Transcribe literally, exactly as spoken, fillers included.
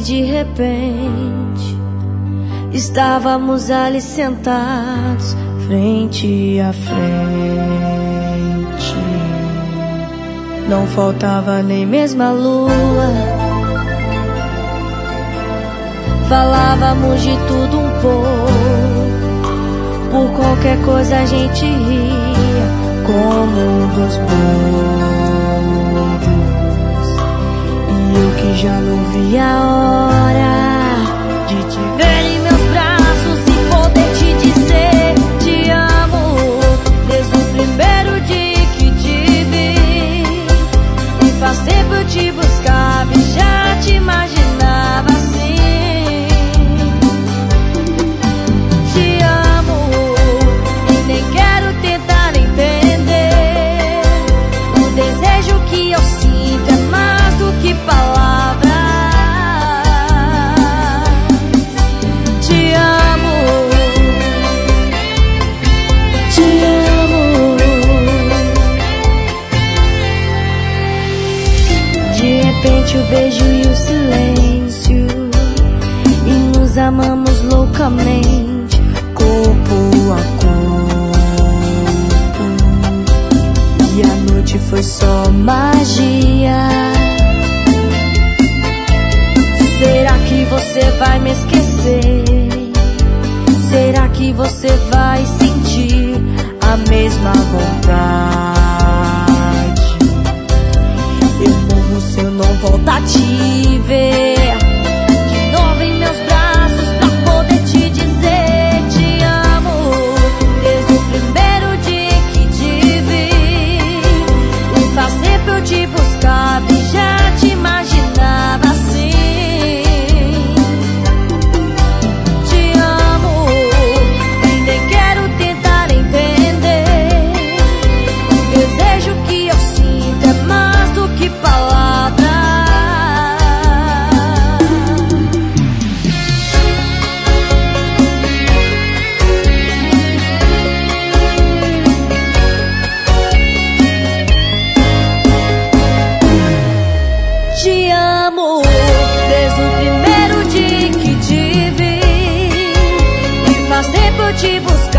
e de repente estávamos ali sentados, frente a frente. Não faltava nem mesmo a lua. Falávamos de tudo um pouco. Por qualquer coisa a gente ria, como dos bobos. E eu que já não via a hora de te ver em meus braços e poder te dizer te amo. Desde o primeiro dia que te vi, e faz tempo eu te buscava e já te imaginava assim. Te amo e nem quero tentar entender. O desejo que eu sinto é mais do que palavras. Te amo, te amo. De repente o beijo e o silêncio, e nos amamos loucamente, corpo a corpo. E a noite foi só magia. Será que você vai me esquecer? Será que você vai sentir a mesma vontade? Eu morro se eu não voltar a te ver de novo em meus braços, pra poder te dizer te amo. Desde o primeiro dia que te vi, e faz tempo eu te buscava e já te imaginava assim. Te amo e nem quero tentar entender. O desejo que eu sinto é mais do que palavras. Te amo desde o primeiro dia que te vi, e faz tempo eu te busco